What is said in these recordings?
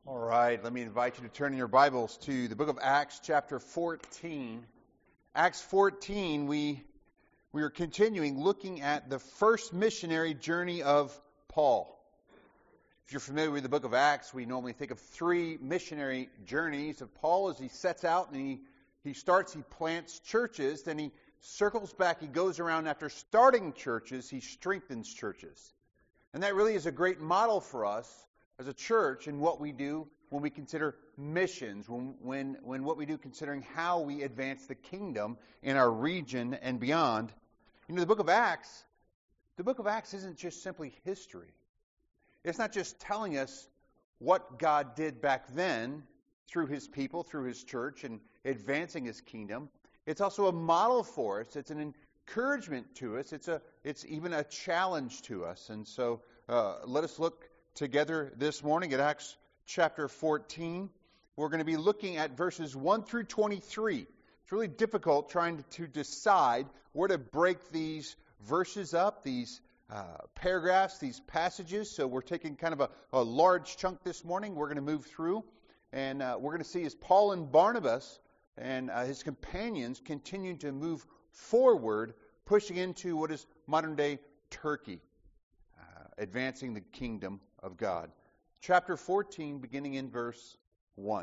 All right, let me invite you to turn in your Bibles to the book of Acts, chapter 14. Acts 14, we are continuing looking at the first missionary journey of Paul. If you're familiar with the book of Acts, we normally think of three missionary journeys of Paul as he sets out and he plants churches, then he circles back, he goes around after starting churches, he strengthens churches. And that really is a great model for us as a church in what we do when we consider missions, when what we do considering how we advance the kingdom in our region and beyond. You know, the book of Acts isn't just simply history. It's not just telling us what God did back then through his people, through his church, and advancing his kingdom. It's also a model for us. It's an encouragement to us. It's even a challenge to us. And so let us look together this morning at Acts chapter 14. We're going to be looking at verses 1 through 23. It's really difficult trying to decide where to break these verses up, these paragraphs, these passages. So we're taking kind of a large chunk this morning. We're going to move through, and we're going to see as Paul and Barnabas and his companions continue to move forward, pushing into what is modern-day Turkey, advancing the kingdom of God. Chapter 14, beginning in verse 1.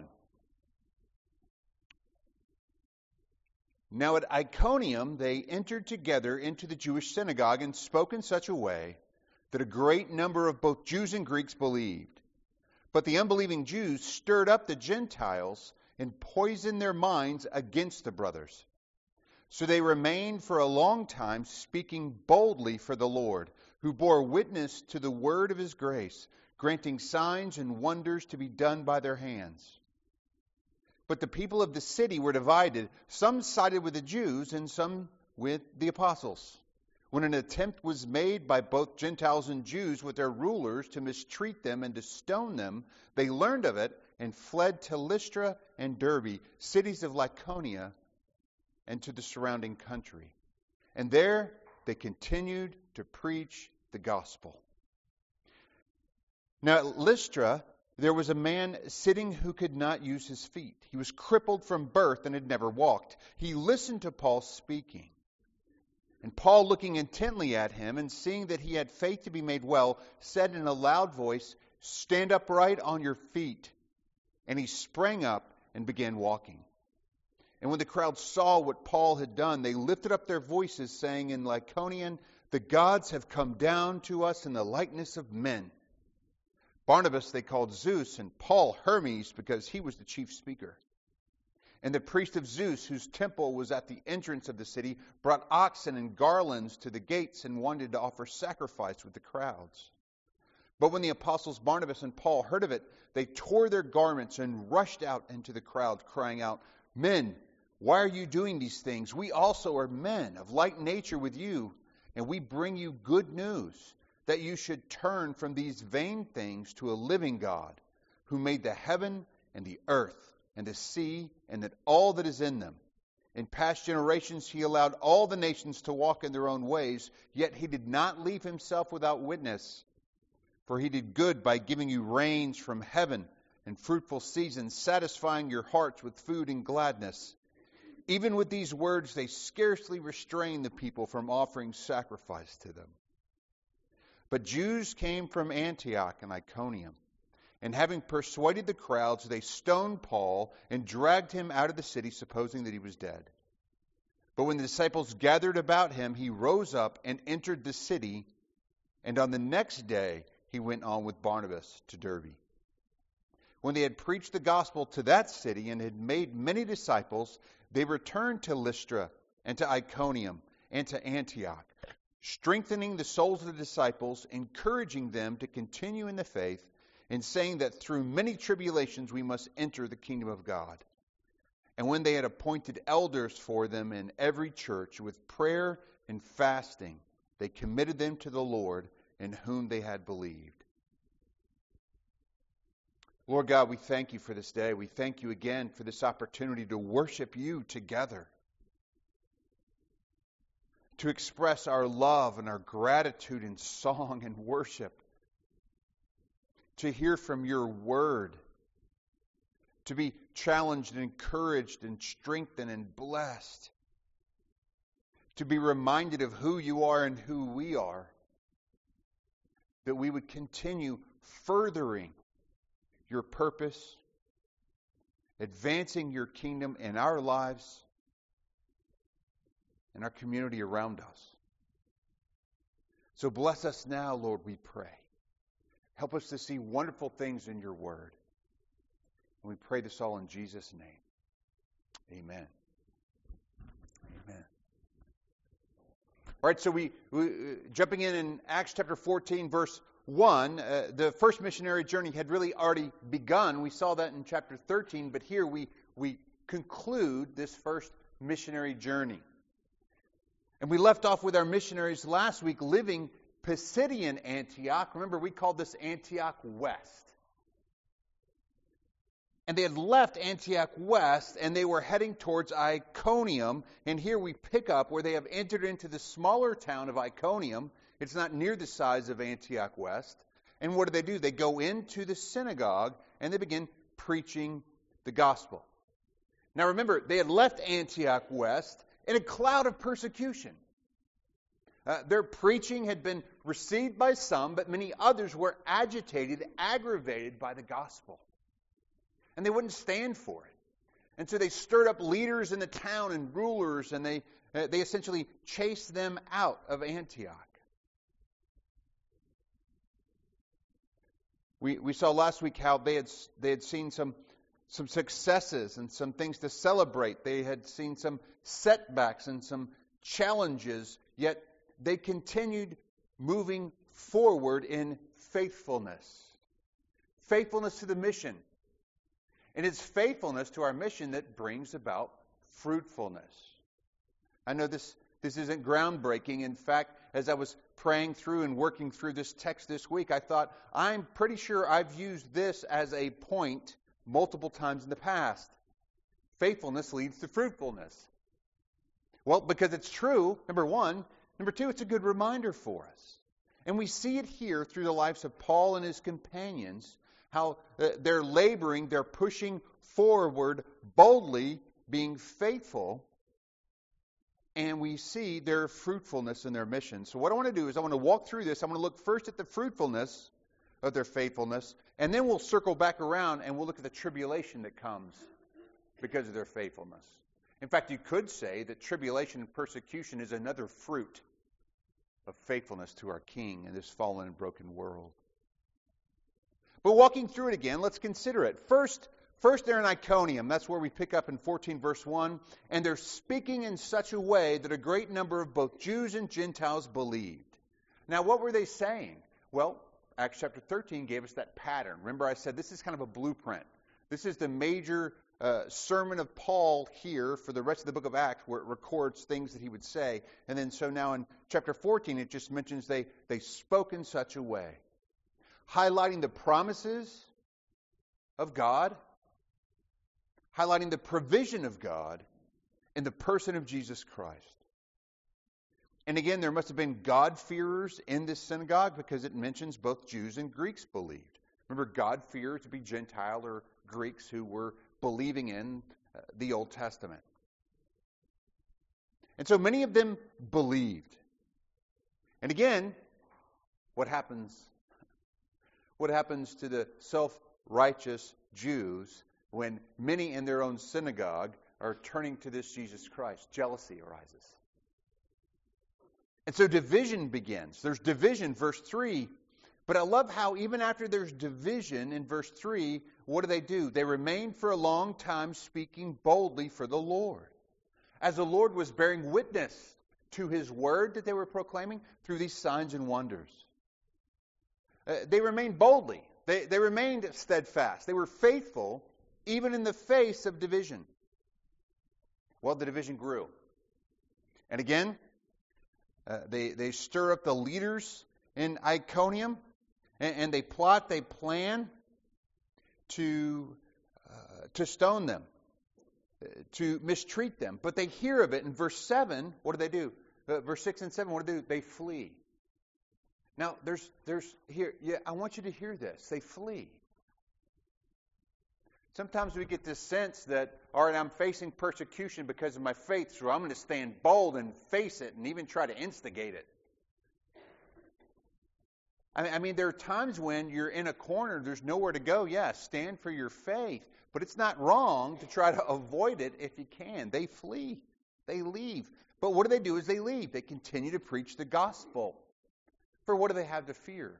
Now at Iconium they entered together into the Jewish synagogue and spoke in such a way that a great number of both Jews and Greeks believed. But the unbelieving Jews stirred up the Gentiles and poisoned their minds against the brothers. So they remained for a long time speaking boldly for the Lord, who bore witness to the word of his grace, granting signs and wonders to be done by their hands. But the people of the city were divided. Some sided with the Jews and some with the apostles. When an attempt was made by both Gentiles and Jews with their rulers to mistreat them and to stone them, they learned of it and fled to Lystra and Derbe, cities of Lycaonia, and to the surrounding country. And there they continued to preach the gospel. Now at Lystra, there was a man sitting who could not use his feet. He was crippled from birth and had never walked. He listened to Paul speaking. And Paul, looking intently at him and seeing that he had faith to be made well, said in a loud voice, "Stand upright on your feet." And he sprang up and began walking. And when the crowd saw what Paul had done, they lifted up their voices, saying in Lycaonian, "The gods have come down to us in the likeness of men." Barnabas they called Zeus, and Paul Hermes, because he was the chief speaker. And the priest of Zeus, whose temple was at the entrance of the city, brought oxen and garlands to the gates and wanted to offer sacrifice with the crowds. But when the apostles Barnabas and Paul heard of it, they tore their garments and rushed out into the crowd, crying out, "Men, why are you doing these things? We also are men of like nature with you, and we bring you good news, that you should turn from these vain things to a living God, who made the heaven and the earth and the sea and all that is in them. In past generations he allowed all the nations to walk in their own ways, yet he did not leave himself without witness. For he did good by giving you rains from heaven and fruitful seasons, satisfying your hearts with food and gladness." Even with these words, they scarcely restrained the people from offering sacrifice to them. But Jews came from Antioch and Iconium, and having persuaded the crowds, they stoned Paul and dragged him out of the city, supposing that he was dead. But when the disciples gathered about him, he rose up and entered the city, and on the next day he went on with Barnabas to Derbe. When they had preached the gospel to that city and had made many disciples, they returned to Lystra and to Iconium and to Antioch, strengthening the souls of the disciples, encouraging them to continue in the faith, and saying that through many tribulations we must enter the kingdom of God. And when they had appointed elders for them in every church, with prayer and fasting, they committed them to the Lord, in whom they had believed. Lord God, we thank you for this day. We thank you again for this opportunity to worship you together, to express our love and our gratitude in song and worship, to hear from your word to be challenged and encouraged and strengthened and blessed, to be reminded of who you are and who we are, that we would continue furthering your purpose, advancing your kingdom in our lives and our community around us. So bless us now, Lord, we pray. Help us to see wonderful things in your word. And we pray this all in Jesus' name. Amen. Amen. All right, so we jumping in Acts chapter 14, verse 1, the first missionary journey had really already begun. We saw that in chapter 13, but here we conclude this first missionary journey. And we left off with our missionaries last week living Pisidian Antioch. Remember, we called this Antioch West. And they had left Antioch West, and they were heading towards Iconium. And here we pick up where they have entered into the smaller town of Iconium. It's not near the size of Antioch West. And what do? They go into the synagogue, and they begin preaching the gospel. Now remember, they had left Antioch West in a cloud of persecution. Their preaching had been received by some, but many others were agitated, aggravated by the gospel. And they wouldn't stand for it. And so they stirred up leaders in the town and rulers, and they essentially chased them out of Antioch. We saw last week how they had seen some successes and some things to celebrate. They had seen some setbacks and some challenges, yet they continued moving forward in faithfulness. Faithfulness to the mission. And it's faithfulness to our mission that brings about fruitfulness. I know this isn't groundbreaking. In fact, as I was praying through and working through this text this week, I thought, I'm pretty sure I've used this as a point multiple times in the past. Faithfulness leads to fruitfulness. Well, because it's true, number one. Number two, it's a good reminder for us. And we see it here through the lives of Paul and his companions, how they're laboring, they're pushing forward boldly, being faithful, and we see their fruitfulness in their mission. So what I want to do is I want to walk through this. I want to look first at the fruitfulness of their faithfulness, and then we'll circle back around and we'll look at the tribulation that comes because of their faithfulness. In fact, you could say that tribulation and persecution is another fruit of faithfulness to our King in this fallen and broken world. But walking through it again, let's consider it. First they're in Iconium. That's where we pick up in 14 verse 1. And they're speaking in such a way that a great number of both Jews and Gentiles believed. Now, what were they saying? Well, Acts chapter 13 gave us that pattern. Remember, I said this is kind of a blueprint. This is the major sermon of Paul here for the rest of the book of Acts, where it records things that he would say. And then so now in chapter 14, it just mentions they spoke in such a way, highlighting the promises of God, highlighting the provision of God in the person of Jesus Christ. And again, there must have been God-fearers in this synagogue because it mentions both Jews and Greeks believed. Remember, God-fearers would be Gentile or Greeks who were believing in the Old Testament. And so many of them believed. And again, what happens? What happens to the self-righteous Jews when many in their own synagogue are turning to this Jesus Christ? Jealousy arises. And so division begins. There's division, verse 3. But I love how even after there's division in verse 3, what do? They remained for a long time speaking boldly for the Lord. As the Lord was bearing witness to His word that they were proclaiming through these signs and wonders. They remained boldly. They remained steadfast. They were faithful even in the face of division. Well, the division grew. And again, they stir up the leaders in Iconium, and they plot, they plan to stone them, to mistreat them. But they hear of it in verse 7. What do? Verse 6 and 7, what do? They flee. Now, there's here. Yeah, I want you to hear this. They flee. Sometimes we get this sense that, all right, I'm facing persecution because of my faith, so I'm going to stand bold and face it and even try to instigate it. I mean, there are times when you're in a corner, there's nowhere to go. Yes, stand for your faith. But it's not wrong to try to avoid it if you can. They flee. They leave. But what do? Is they leave. They continue to preach the gospel. For what do they have to fear?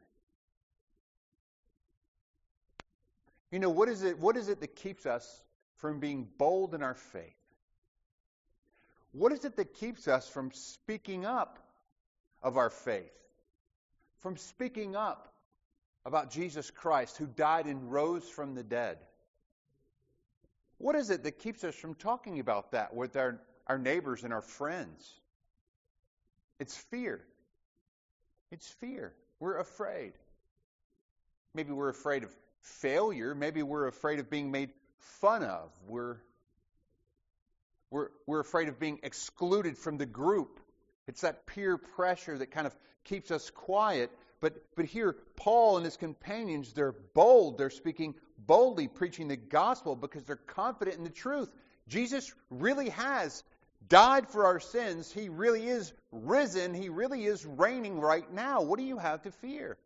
You know, what is it that keeps us from being bold in our faith? What is it that keeps us from speaking up of our faith? From speaking up about Jesus Christ, who died and rose from the dead? What is it that keeps us from talking about that with our neighbors and our friends? It's fear. It's fear. We're afraid. Maybe we're afraid of failure. Maybe we're afraid of being made fun of. We're afraid of being excluded from the group. It's that peer pressure that kind of keeps us quiet. But here, Paul and his companions, they're bold. They're speaking boldly, preaching the gospel because they're confident in the truth. Jesus really has died for our sins. He really is risen. He really is reigning right now. What do you have to fear?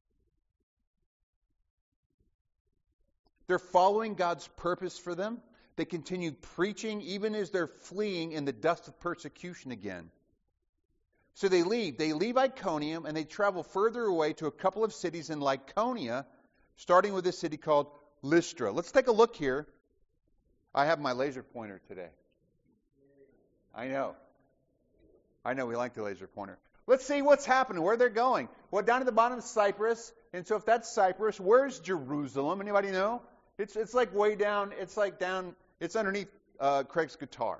They're following God's purpose for them. They continue preaching even as they're fleeing in the dust of persecution again. So they leave. They leave Iconium and they travel further away to a couple of cities in Lycaonia, starting with a city called Lystra. Let's take a look here. I have my laser pointer today. I know we like the laser pointer. Let's see what's happening, where they're going. Well, down at the bottom is Cyprus. And so if that's Cyprus, where's Jerusalem? Anybody know? It's like way down. It's like down. It's underneath Craig's guitar.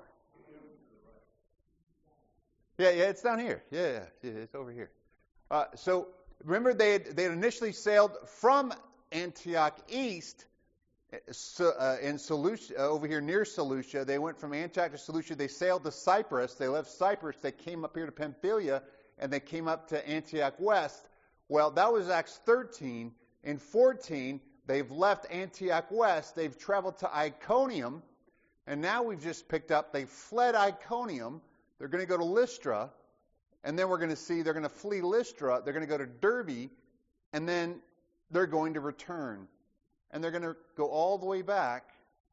Yeah, it's down here. Yeah, it's over here. So remember, they had initially sailed from Antioch east, in Seleucia, over here near Seleucia. They went from Antioch to Seleucia. They sailed to Cyprus. They left Cyprus. They came up here to Pamphylia, and they came up to Antioch West. Well, that was Acts 13. In 14, they've left Antioch West. They've traveled to Iconium. And now we've just picked up, they fled Iconium. They're going to go to Lystra. And then we're going to see they're going to flee Lystra. They're going to go to Derbe. And then they're going to return. And they're going to go all the way back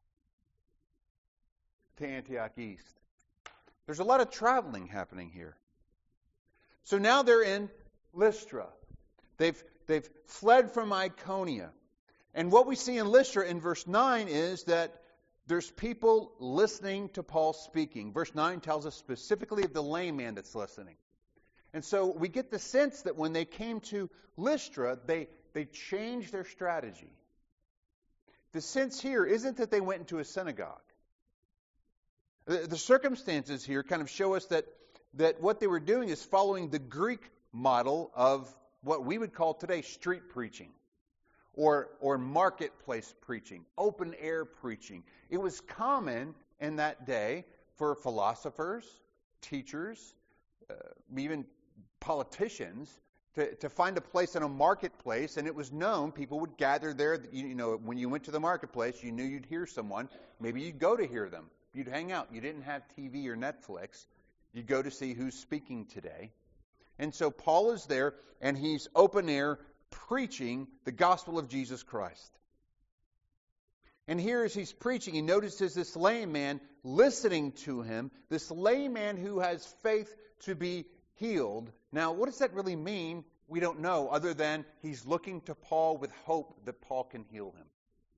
to Antioch East. There's a lot of traveling happening here. So now they're in Lystra. They've fled from Iconia. And what we see in Lystra in verse 9 is that there's people listening to Paul speaking. Verse 9 tells us specifically of the lame man that's listening. And so we get the sense that when they came to Lystra, they changed their strategy. The sense here isn't that they went into a synagogue. The circumstances here kind of show us that what they were doing is following the Greek model of what we would call today street preaching or marketplace preaching, open air preaching. It was common in that day for philosophers, teachers, even politicians to find a place in a marketplace, and it was known people would gather there. You know, when you went to the marketplace, you knew you'd hear someone. Maybe you'd go to hear them. You'd hang out. You didn't have TV or Netflix. You'd go to see who's speaking today. And so Paul is there, and he's open air preaching the gospel of Jesus Christ. And here as he's preaching, he notices this lame man listening to him, this lame man who has faith to be healed. Now, what does that really mean? We don't know, other than he's looking to Paul with hope that Paul can heal him.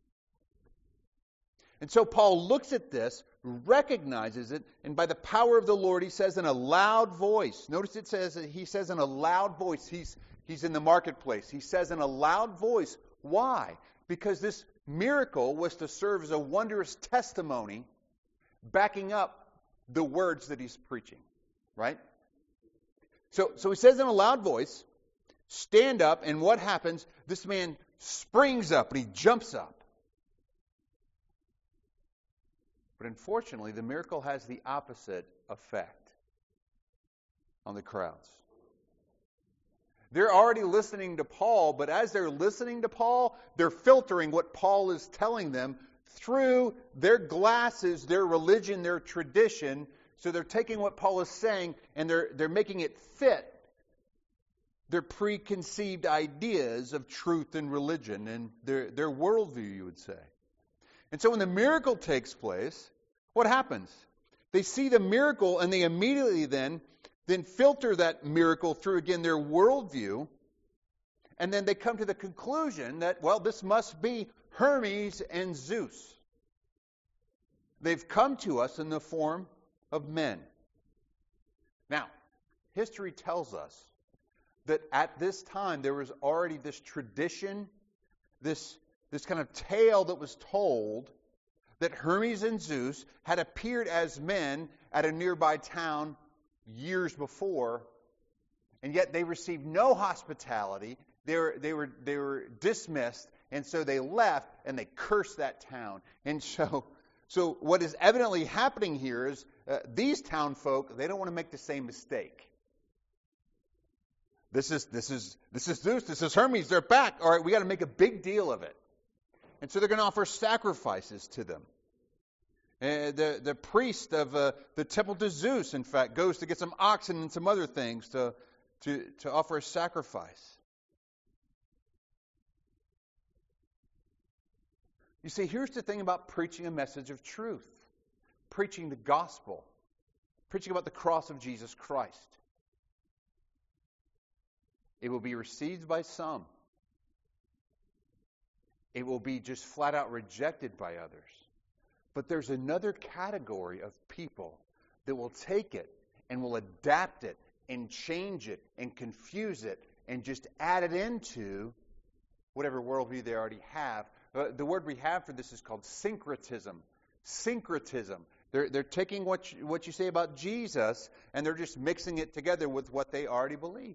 And so Paul looks at this, recognizes it, and by the power of the Lord, he says in a loud voice. Notice it says, he says in a loud voice. He's in the marketplace. He says in a loud voice. Why? Because this miracle was to serve as a wondrous testimony backing up the words that he's preaching. Right? So he says in a loud voice, stand up, and what happens? This man springs up and he jumps up. But unfortunately, the miracle has the opposite effect on the crowds. They're already listening to Paul, but as they're listening to Paul, they're filtering what Paul is telling them through their glasses, their religion, their tradition. So they're taking what Paul is saying and they're making it fit their preconceived ideas of truth and religion and their worldview, you would say. And so when the miracle takes place, what happens? They see the miracle and they immediately then filter that miracle through, again, their worldview. And then they come to the conclusion that, well, this must be Hermes and Zeus. They've come to us in the form of men. Now, history tells us that at this time there was already this tradition, this kind of tale that was told that Hermes and Zeus had appeared as men at a nearby town years before, and yet they received no hospitality. They were dismissed, and so they left and they cursed that town. And so what is evidently happening here is these town folk, they don't want to make the same mistake. This is Zeus, this is Hermes, they're back. All right, we got to make a big deal of it. And so they're going to offer sacrifices to them. The priest of the temple to Zeus, in fact, goes to get some oxen and some other things to offer a sacrifice. You see, here's the thing about preaching a message of truth, preaching the gospel, preaching about the cross of Jesus Christ. It will be received by some. It will be just flat out rejected by others. But there's another category of people that will take it and will adapt it and change it and confuse it and just add it into whatever worldview they already have. The word we have for this is called syncretism. Syncretism. They're taking what you say about Jesus and they're just mixing it together with what they already believe.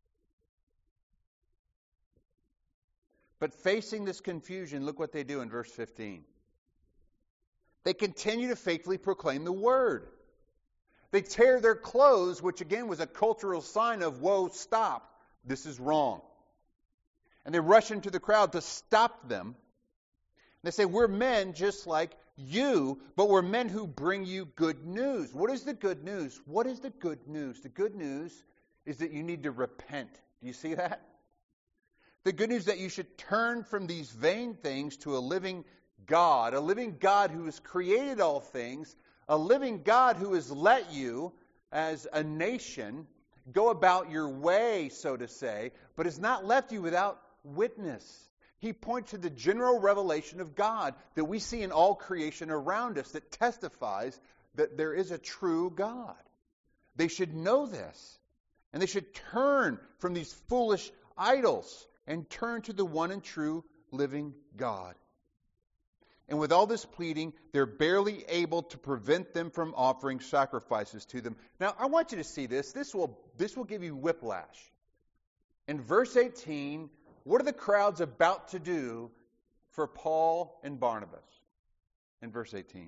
But facing this confusion, look what they do in verse 15. They continue to faithfully proclaim the word. They tear their clothes, which again was a cultural sign of, whoa, stop, this is wrong. And they rush into the crowd to stop them. They say, we're men just like you, but we're men who bring you good news. What is the good news? What is the good news? The good news is that you need to repent. Do you see that? The good news is that you should turn from these vain things to a living God who has created all things, a living God who has let you, as a nation, go about your way, so to say, but has not left you without witness. He points to the general revelation of God that we see in all creation around us that testifies that there is a true God. They should know this, and they should turn from these foolish idols and turn to the one and true living God. And with all this pleading, they're barely able to prevent them from offering sacrifices to them. Now, I want you to see this. This will give you whiplash. In verse 18, what are the crowds about to do for Paul and Barnabas? In verse 18.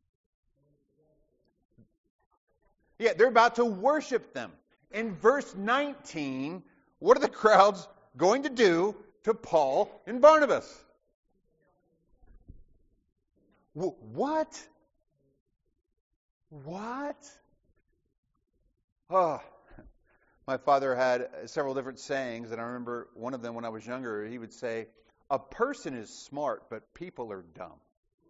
Yeah, they're about to worship them. In verse 19, what are the crowds going to do to Paul and Barnabas? What? Oh, my father had several different sayings, and I remember one of them when I was younger. He would say, a person is smart, but people are dumb.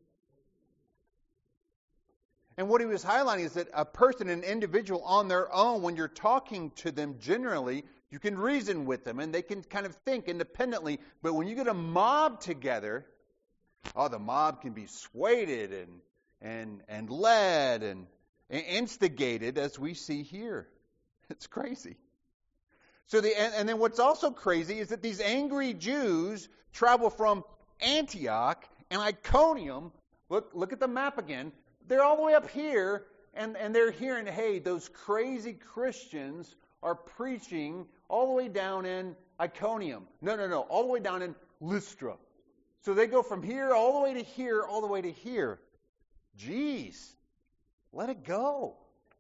And what he was highlighting is that a person, an individual on their own, when you're talking to them generally, you can reason with them, and they can kind of think independently. But when you get a mob together, the mob can be swayed and led and instigated, as we see here. It's crazy. And then what's also crazy is that these angry Jews travel from Antioch and Iconium. Look at the map again. They're all the way up here, and they're hearing, hey, those crazy Christians are preaching all the way down in Iconium. No, all the way down in Lystra. So they go from here all the way to here, all the way to here. Jeez, let it go.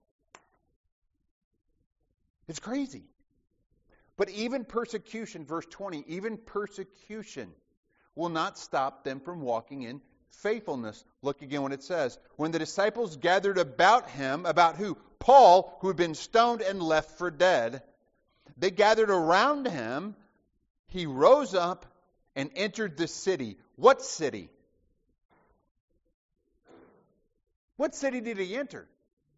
It's crazy. But even persecution, verse 20, even persecution will not stop them from walking in faithfulness. Look again what it says. When the disciples gathered about him, about who? Paul, who had been stoned and left for dead. They gathered around him. He rose up and entered the city. What city? What city did he enter?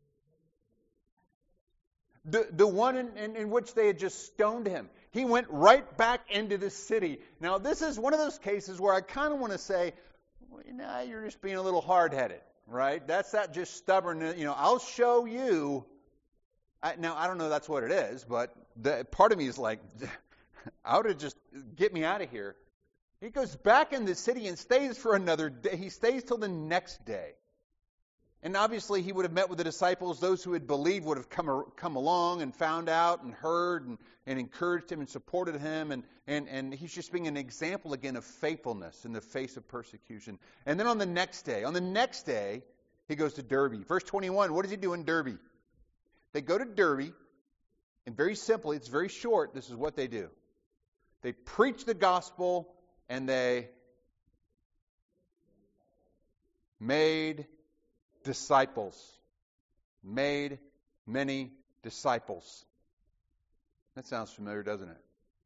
The one in which they had just stoned him. He went right back into the city. Now, this is one of those cases where I kind of want to say, well, you're just being a little hard-headed, right? That's not just stubborn. I'll show you. Now, I don't know that's what it is, but part of me is like, I would have just get me out of here. He goes back in the city and stays for another day. He stays till the next day. And obviously he would have met with the disciples. Those who had believed would have come along and found out and heard and encouraged him and supported him. And he's just being an example again of faithfulness in the face of persecution. And then on the next day, he goes to Derbe. Verse 21, what does he do in Derbe? They go to Derbe, and very simply, it's very short, this is what they do. They preach the gospel, and they made disciples. Made many disciples. That sounds familiar, doesn't it?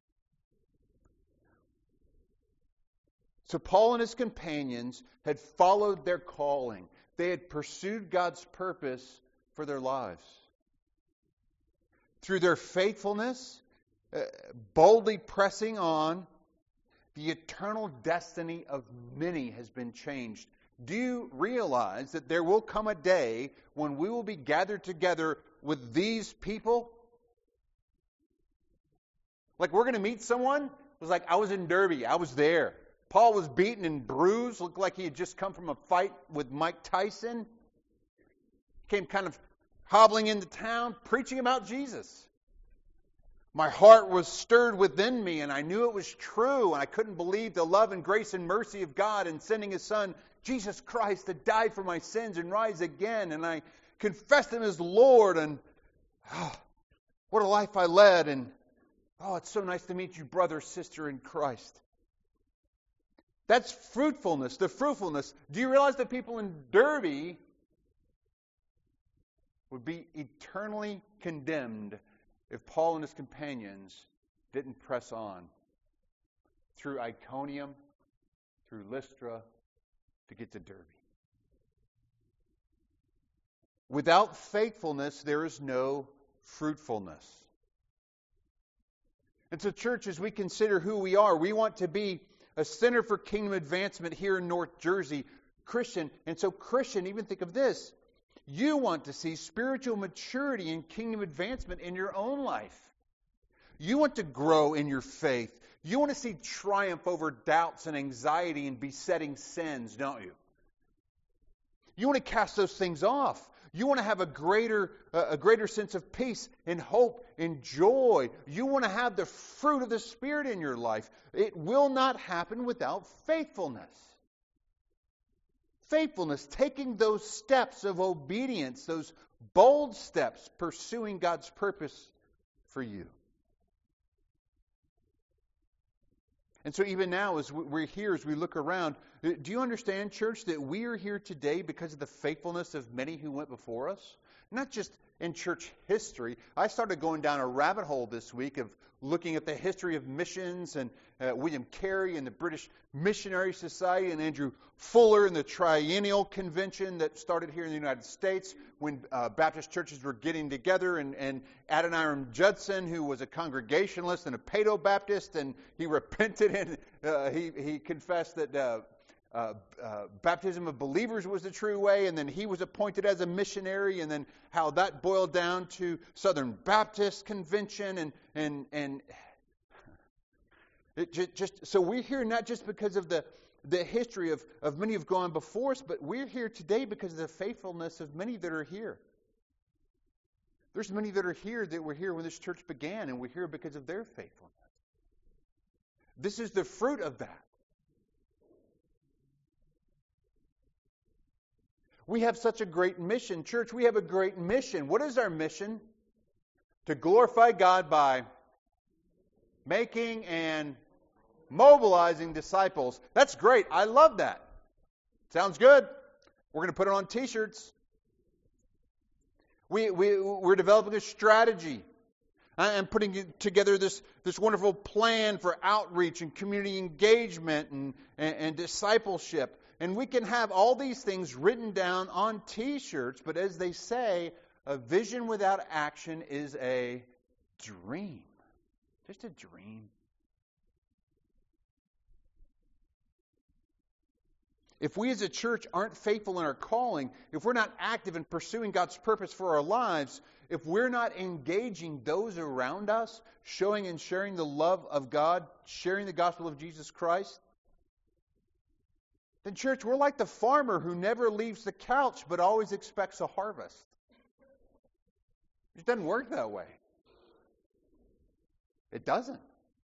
So Paul and his companions had followed their calling. They had pursued God's purpose for their lives. Through their faithfulness, boldly pressing on, the eternal destiny of many has been changed. Do you realize that there will come a day when we will be gathered together with these people? Like we're going to meet someone. It was like, I was in Derbe. I was there. Paul was beaten and bruised. Looked like he had just come from a fight with Mike Tyson. Came kind of hobbling into town, preaching about Jesus. My heart was stirred within me, and I knew it was true, and I couldn't believe the love and grace and mercy of God in sending His Son, Jesus Christ, to die for my sins and rise again. And I confessed Him as Lord, and what a life I led. And it's so nice to meet you, brother, sister in Christ. That's fruitfulness, the fruitfulness. Do you realize that people in Derbe would be eternally condemned if Paul and his companions didn't press on through Iconium, through Lystra, to get to Derbe? Without faithfulness, there is no fruitfulness. And so, church, as we consider who we are, we want to be a center for kingdom advancement here in North Jersey, Christian. And so, Christian, even think of this. You want to see spiritual maturity and kingdom advancement in your own life. You want to grow in your faith. You want to see triumph over doubts and anxiety and besetting sins, don't you? You want to cast those things off. You want to have a greater sense of peace and hope and joy. You want to have the fruit of the Spirit in your life. It will not happen without faithfulness. Faithfulness, taking those steps of obedience, those bold steps, pursuing God's purpose for you. And so even now, as we're here, as we look around, do you understand, church, that we are here today because of the faithfulness of many who went before us? Not just in church history. I started going down a rabbit hole this week of looking at the history of missions and William Carey and the British Missionary Society and Andrew Fuller and the Triennial Convention that started here in the United States when Baptist churches were getting together, and Adoniram Judson, who was a Congregationalist and a Paedo-Baptist, and he repented and he confessed that baptism of believers was the true way, and then he was appointed as a missionary, and then how that boiled down to Southern Baptist Convention, and it just so we're here not just because of the history of many who've gone before us, but we're here today because of the faithfulness of many that are here. There's many that are here that were here when this church began, and we're here because of their faithfulness. This is the fruit of that. We have such a great mission. Church, we have a great mission. What is our mission? To glorify God by making and mobilizing disciples. That's great. I love that. Sounds good. We're going to put it on T-shirts. We're developing a strategy and putting together this wonderful plan for outreach and community engagement and discipleship. And we can have all these things written down on T-shirts, but as they say, a vision without action is a dream. Just a dream. If we as a church aren't faithful in our calling, if we're not active in pursuing God's purpose for our lives, if we're not engaging those around us, showing and sharing the love of God, sharing the gospel of Jesus Christ, then church, we're like the farmer who never leaves the couch but always expects a harvest. It doesn't work that way. It doesn't.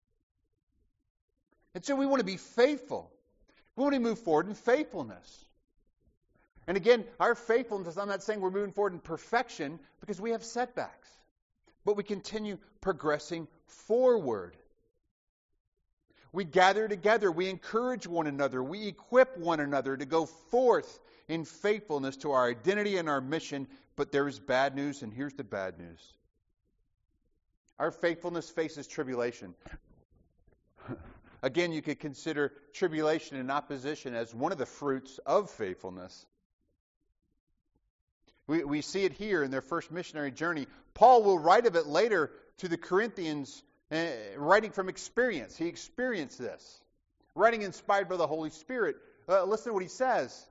And so we want to be faithful. We want to move forward in faithfulness. And again, our faithfulness, I'm not saying we're moving forward in perfection because we have setbacks. But we continue progressing forward. We gather together. We encourage one another. We equip one another to go forth in faithfulness to our identity and our mission. But there is bad news, and here's the bad news. Our faithfulness faces tribulation. Again, you could consider tribulation and opposition as one of the fruits of faithfulness. We see it here in their first missionary journey. Paul will write of it later to the Corinthians, writing from experience. He experienced this. Writing inspired by the Holy Spirit. Listen to what he says.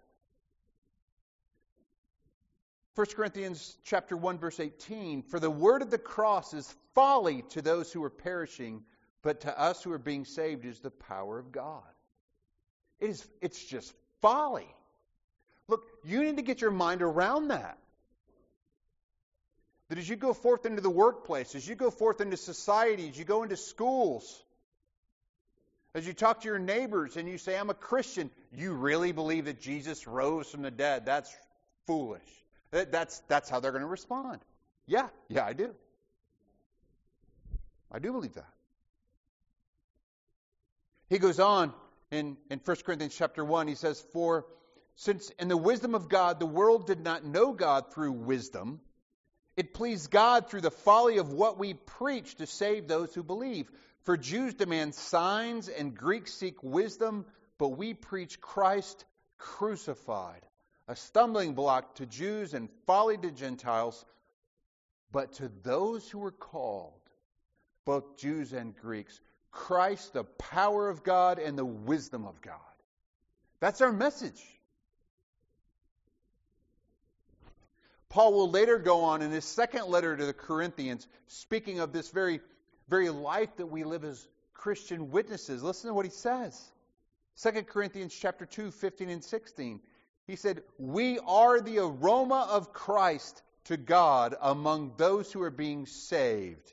1 Corinthians chapter 1, verse 18. For the word of the cross is folly to those who are perishing, but to us who are being saved is the power of God. It's just folly. Look, you need to get your mind around that. That as you go forth into the workplace, as you go forth into society, as you go into schools, as you talk to your neighbors and you say, I'm a Christian, you really believe that Jesus rose from the dead? That's foolish. That's how they're going to respond. Yeah, I do. I do believe that. He goes on in 1 Corinthians chapter 1, he says, For since in the wisdom of God the world did not know God through wisdom, it pleased God through the folly of what we preach to save those who believe. For Jews demand signs and Greeks seek wisdom, but we preach Christ crucified, a stumbling block to Jews and folly to Gentiles. But to those who are called, both Jews and Greeks, Christ, the power of God and the wisdom of God. That's our message. Paul will later go on in his second letter to the Corinthians, speaking of this very, very life that we live as Christian witnesses. Listen to what he says. 2 Corinthians chapter 2, 15 and 16. He said, We are the aroma of Christ to God among those who are being saved.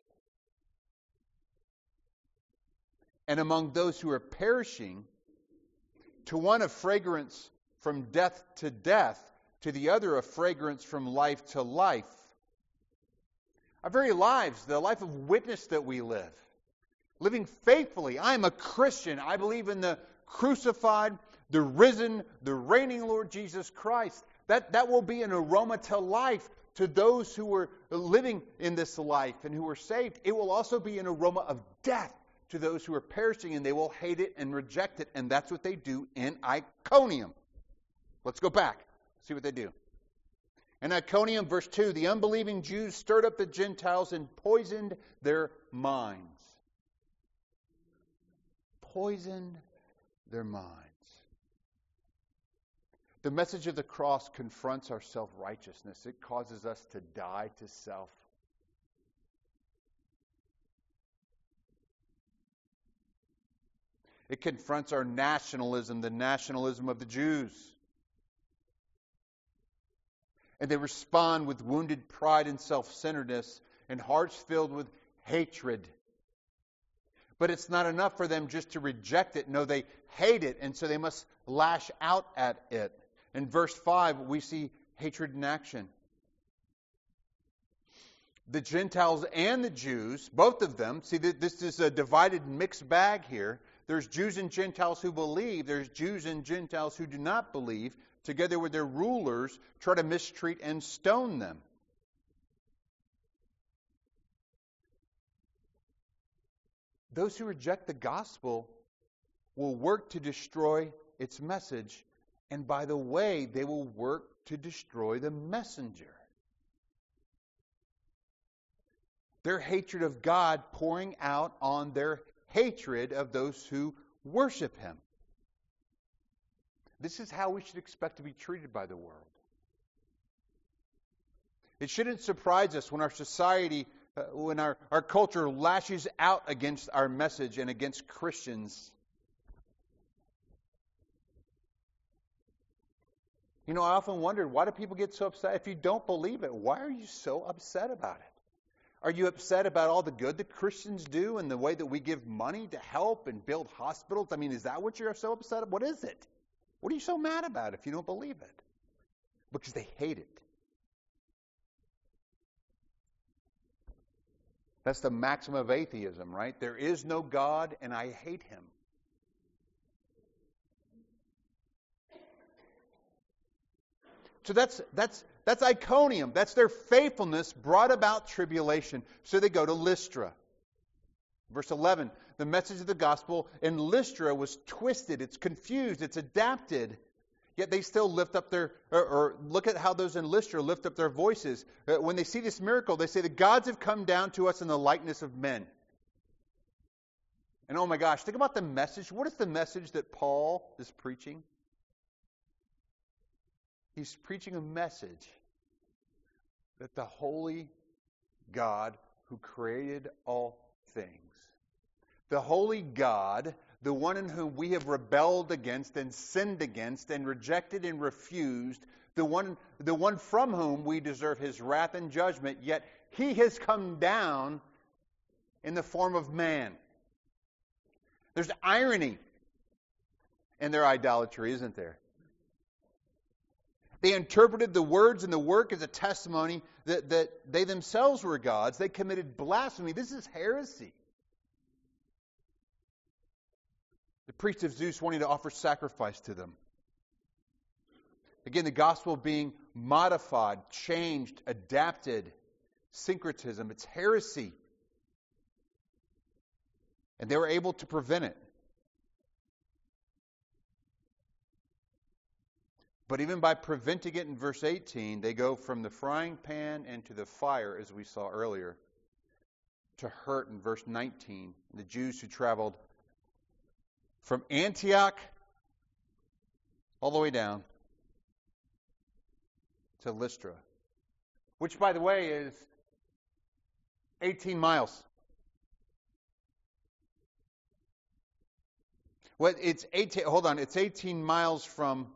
And among those who are perishing, to one a fragrance from death to death, to the other a fragrance from life to life. Our very lives, the life of witness that we live, living faithfully. I am a Christian. I believe in the crucified, the risen, the reigning Lord Jesus Christ. That will be an aroma to life to those who are living in this life and who are saved. It will also be an aroma of death to those who are perishing, and they will hate it and reject it. And that's what they do in Iconium. Let's go back. See what they do. In Iconium, verse 2, the unbelieving Jews stirred up the Gentiles and poisoned their minds. Poisoned their minds. The message of the cross confronts our self-righteousness. It causes us to die to self. It confronts our nationalism, the nationalism of the Jews. And they respond with wounded pride and self-centeredness and hearts filled with hatred. But it's not enough for them just to reject it. No, they hate it, and so they must lash out at it. In verse 5, we see hatred in action. The Gentiles and the Jews, both of them, see, this is a divided mixed bag here. There's Jews and Gentiles who believe. There's Jews and Gentiles who do not believe. Together with their rulers, try to mistreat and stone them. Those who reject the gospel will work to destroy its message. And by the way, they will work to destroy the messenger. Their hatred of God pouring out on their hatred of those who worship Him. This is how we should expect to be treated by the world. It shouldn't surprise us when our society, when our culture lashes out against our message and against Christians. You know, I often wondered, why do people get so upset? If you don't believe it, why are you so upset about it? Are you upset about all the good that Christians do and the way that we give money to help and build hospitals? I mean, is that what you're so upset about? What is it? What are you so mad about if you don't believe it? Because they hate it. That's the maxim of atheism, right? There is no God and I hate Him. So that's Iconium. That's their faithfulness brought about tribulation. So they go to Lystra. Verse 11, the message of the gospel in Lystra was twisted. It's confused. It's adapted. Yet they still lift up their, or look at how those in Lystra lift up their voices. When they see this miracle, they say, the gods have come down to us in the likeness of men. And oh my gosh, think about the message. What is the message that Paul is preaching? He's preaching a message that the holy God who created all things, the holy God, the one in whom we have rebelled against and sinned against and rejected and refused, the one from whom we deserve His wrath and judgment, yet He has come down in the form of man. There's irony in their idolatry, isn't there? They interpreted the words and the work as a testimony that they themselves were gods. They committed blasphemy. This is heresy. The priest of Zeus wanting to offer sacrifice to them. Again, the gospel being modified, changed, adapted. Syncretism. It's heresy. And they were able to prevent it. But even by preventing it in verse 18, they go from the frying pan into the fire, as we saw earlier, to hurt in verse 19. The Jews who traveled from Antioch all the way down to Lystra, which, by the way, is 18 miles. Well, it's 18 miles from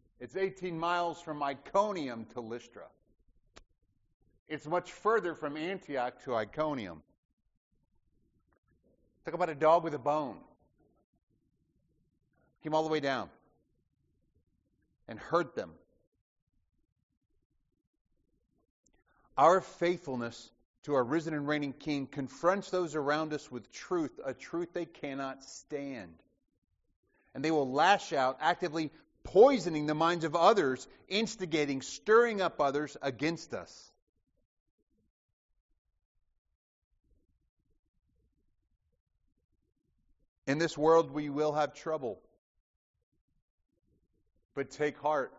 Iconium to Lystra. It's much further from Antioch to Iconium. Talk about a dog with a bone. Came all the way down and hurt them. Our faithfulness to our risen and reigning King confronts those around us with truth, a truth they cannot stand. And they will lash out, actively poisoning the minds of others, instigating, stirring up others against us. In this world we will have trouble. But take heart.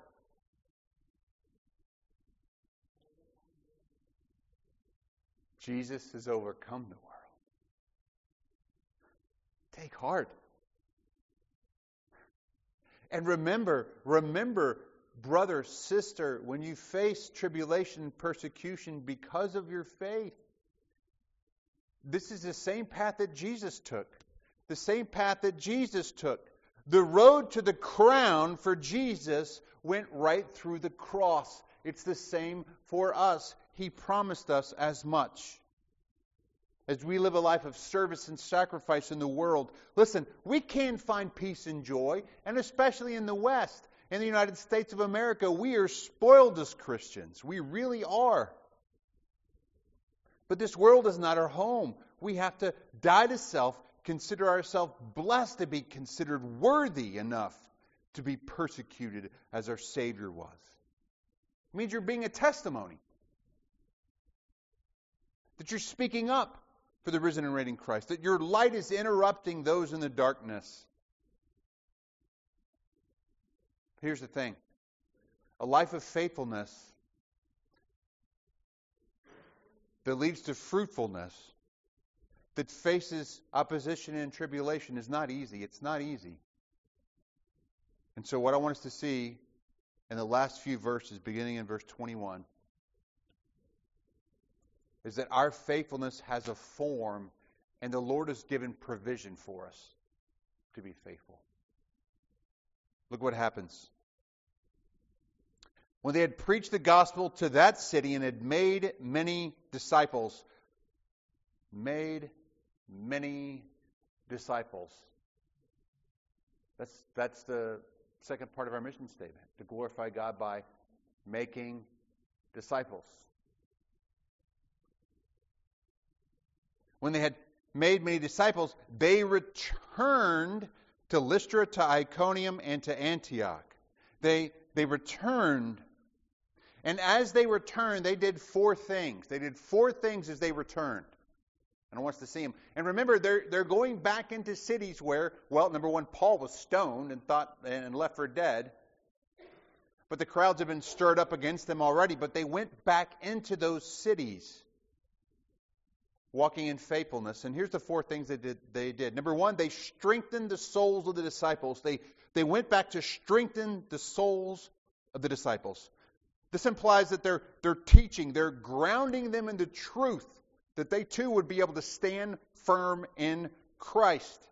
Jesus has overcome the world. Take heart. And remember, brother, sister, when you face tribulation and persecution because of your faith, this is the same path that Jesus took. The same path that Jesus took. The road to the crown for Jesus went right through the cross. It's the same for us. He promised us as much. As we live a life of service and sacrifice in the world, listen, we can't find peace and joy, and especially in the West. In the United States of America, we are spoiled as Christians. We really are. But this world is not our home. We have to die to self, consider ourselves blessed to be considered worthy enough to be persecuted as our Savior was. It means you're being a testimony. That you're speaking up for the risen and reigning Christ. That your light is interrupting those in the darkness. Here's the thing. A life of faithfulness that leads to fruitfulness, that faces opposition and tribulation is not easy. It's not easy. And so what I want us to see in the last few verses, beginning in verse 21, is that our faithfulness has a form, and the Lord has given provision for us to be faithful. Look what happens. When they had preached the gospel to that city and had made many disciples. Made many disciples. That's the second part of our mission statement. To glorify God by making disciples. When they had made many disciples, they returned to Lystra, to Iconium, and to Antioch. They returned. And as they returned, they did 4 things. They did 4 things as they returned. And I want us to see them. And remember, they're going back into cities where, well, number one, Paul was stoned and left for dead. But the crowds have been stirred up against them already. But they went back into those cities, walking in faithfulness. And here's the 4 things they did. Number one, they strengthened the souls of the disciples. They went back to strengthen the souls of the disciples. This implies that they're teaching, they're grounding them in the truth, that they too would be able to stand firm in Christ.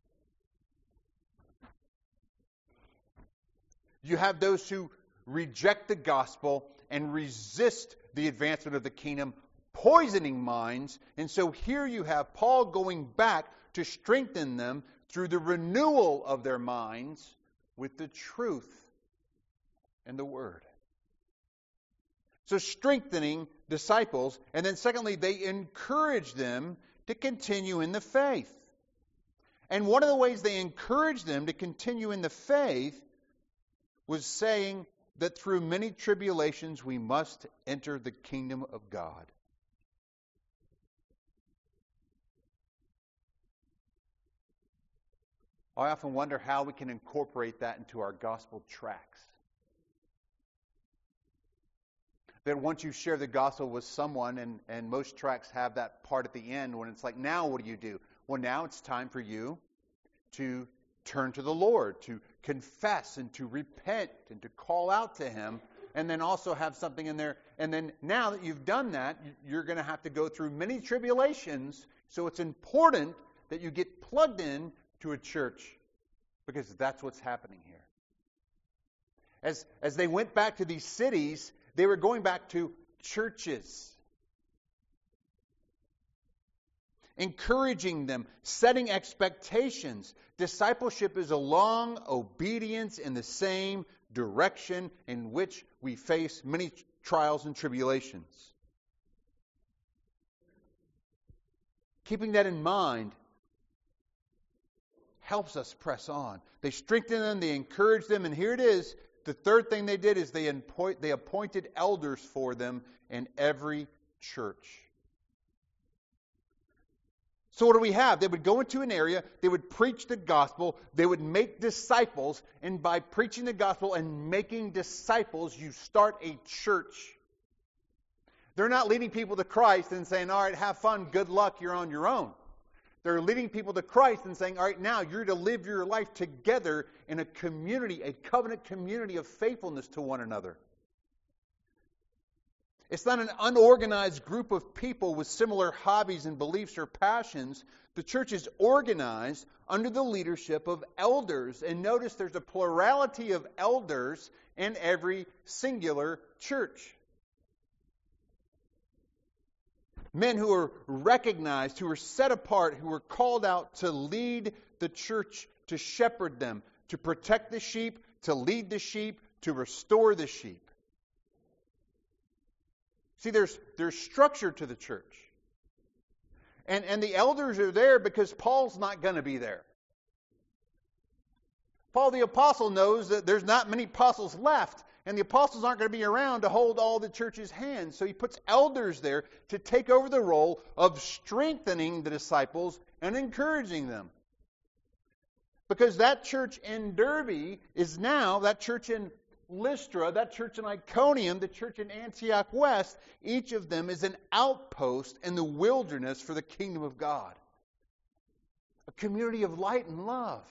You have those who reject the gospel and resist the advancement of the kingdom, poisoning minds. And so here you have Paul going back to strengthen them through the renewal of their minds with the truth and the word. So strengthening disciples. And then secondly, they encourage them to continue in the faith. And one of the ways they encouraged them to continue in the faith was saying that through many tribulations we must enter the kingdom of God. I often wonder how we can incorporate that into our gospel tracts. That once you share the gospel with someone, and most tracts have that part at the end when it's like, now what do? Well, now it's time for you to turn to the Lord, to confess and to repent and to call out to Him, and then also have something in there. And then now that you've done that, you're going to have to go through many tribulations, so it's important that you get plugged in to a church, because that's what's happening here. As they went back to these cities, they were going back to churches, encouraging them, setting expectations. Discipleship is a long obedience in the same direction in which we face many trials and tribulations. Keeping that in mind helps us press on. They strengthened them, they encouraged them, and here it is. The third thing they did is they appointed elders for them in every church. So what do we have? They would go into an area, they would preach the gospel, they would make disciples, and by preaching the gospel and making disciples, you start a church. They're not leading people to Christ and saying, all right, have fun, good luck, you're on your own. They're leading people to Christ and saying, all right, now you're to live your life together in a community, a covenant community of faithfulness to one another. It's not an unorganized group of people with similar hobbies and beliefs or passions. The church is organized under the leadership of elders. And notice there's a plurality of elders in every singular church. Men who are recognized, who are set apart, who are called out to lead the church, to shepherd them, to protect the sheep, to lead the sheep, to restore the sheep. See, there's structure to the church. And the elders are there because Paul's not going to be there. Paul the apostle knows that there's not many apostles left, and the apostles aren't going to be around to hold all the church's hands. So he puts elders there to take over the role of strengthening the disciples and encouraging them. Because that church in Derbe is now, that church in Lystra, that church in Iconium, the church in Antioch West, each of them is an outpost in the wilderness for the kingdom of God. A community of light and love.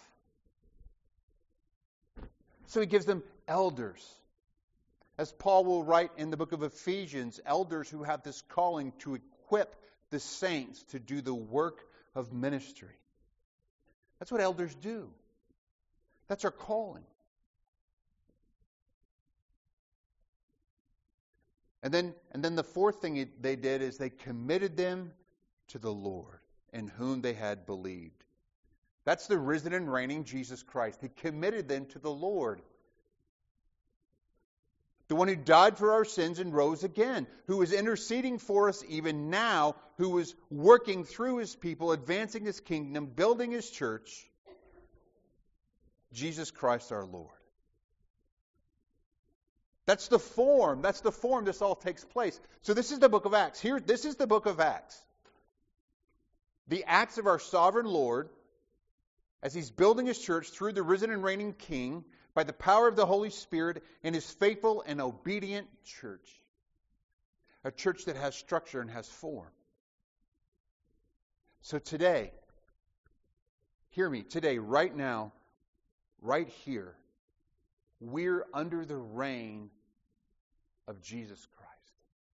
So he gives them elders. As Paul will write in the book of Ephesians, elders who have this calling to equip the saints to do the work of ministry. That's what elders do. That's our calling. And then the fourth thing they did is they committed them to the Lord in whom they had believed. That's the risen and reigning Jesus Christ. He committed them to the Lord. The one who died for our sins and rose again, who is interceding for us even now, who is working through his people, advancing his kingdom, building his church. Jesus Christ our Lord. That's the form this all takes place. So this is the book of Acts. This is the book of Acts. The acts of our sovereign Lord as he's building his church through the risen and reigning King by the power of the Holy Spirit and his faithful and obedient church. A church that has structure and has form. So today, hear me, today, right now, right here, we're under the reign of Jesus Christ.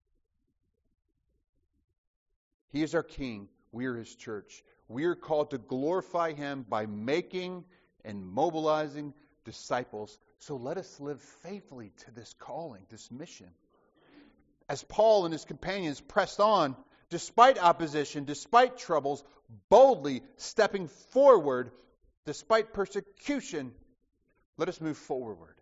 He is our King. We are his church. We are called to glorify him by making and mobilizing disciples. So let us live faithfully to this calling, this mission. As Paul and his companions pressed on, despite opposition, despite troubles, boldly stepping forward, despite persecution, let us move forward.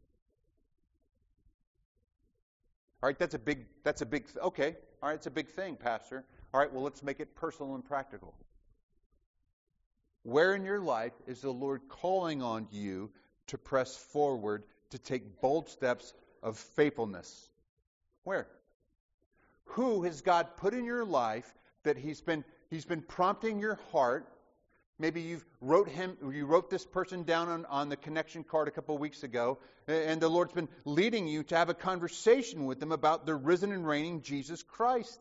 All right, okay. All right, it's a big thing, Pastor. All right, well, let's make it personal and practical. Where in your life is the Lord calling on you to press forward, to take bold steps of faithfulness? Where? Who has God put in your life that He's been prompting your heart? Maybe you wrote this person down on the connection card a couple of weeks ago, and the Lord's been leading you to have a conversation with them about the risen and reigning Jesus Christ.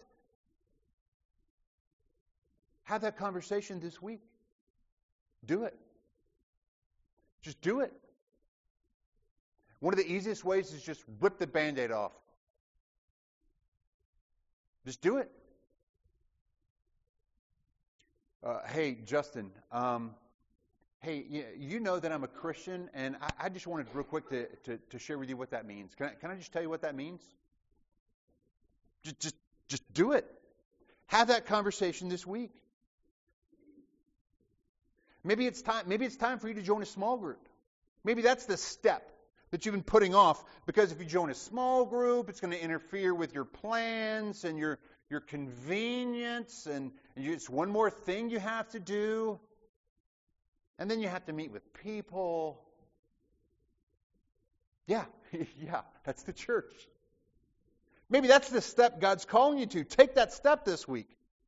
Have that conversation this week. Do it. Just do it. One of the easiest ways is just rip the Band-Aid off. Just do it. Hey, Justin, hey, you know that I'm a Christian, and I just wanted real quick to share with you what that means. Can I just tell you what that means? Just do it. Have that conversation this week. Maybe it's time for you to join a small group. Maybe that's the step that you've been putting off, because if you join a small group, it's going to interfere with your plans and your convenience, and it's one more thing you have to do. And then you have to meet with people. Yeah, that's the church. Maybe that's the step God's calling you to. Take that step this week.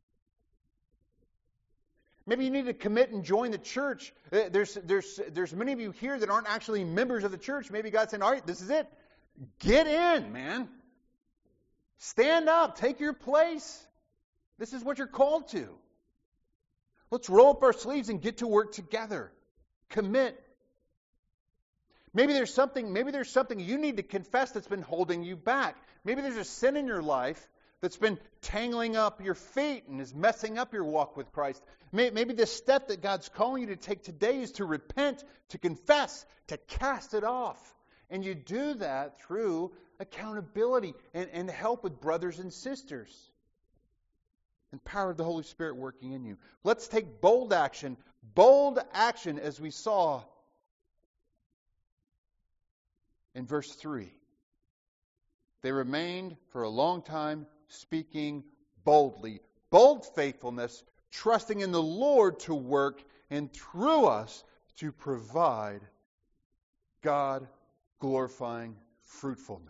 Maybe you need to commit and join the church. There's many of you here that aren't actually members of the church. Maybe God's saying, all right, this is it. Get in, man. Stand up. Take your place. This is what you're called to. Let's roll up our sleeves and get to work together. Commit. Maybe there's something you need to confess that's been holding you back. Maybe there's a sin in your life that's been tangling up your feet and is messing up your walk with Christ. Maybe the step that God's calling you to take today is to repent, to confess, to cast it off. And you do that through accountability and help with brothers and sisters. And power of the Holy Spirit working in you. Let's take bold action as we saw in verse 3. They remained for a long time speaking boldly. Bold faithfulness, trusting in the Lord to work and through us to provide God-glorifying fruitfulness.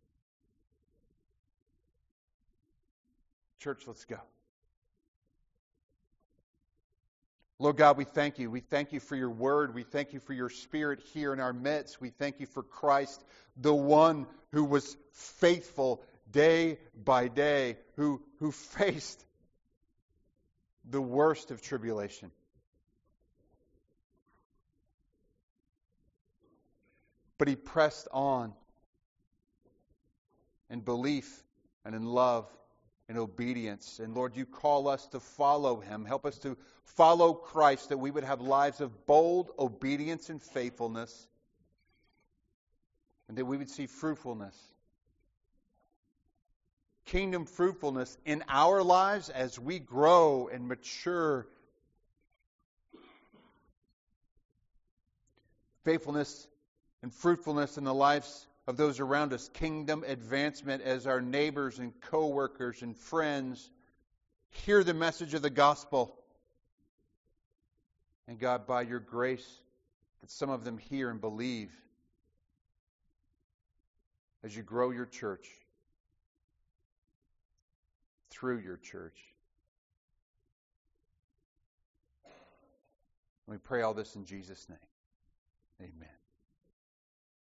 Church, let's go. Lord God, we thank you. We thank you for your word. We thank you for your Spirit here in our midst. We thank you for Christ, the one who was faithful day by day, who faced the worst of tribulation. But he pressed on in belief and in love and obedience. And Lord, you call us to follow him. Help us to follow Christ, that we would have lives of bold obedience and faithfulness, and that we would see fruitfulness. Kingdom fruitfulness in our lives as we grow and mature. Faithfulness and fruitfulness in the lives of those around us. Kingdom advancement as our neighbors and co-workers and friends hear the message of the gospel. And God, by your grace, that some of them hear and believe as you grow your church, through your church. We pray all this in Jesus' name. Amen.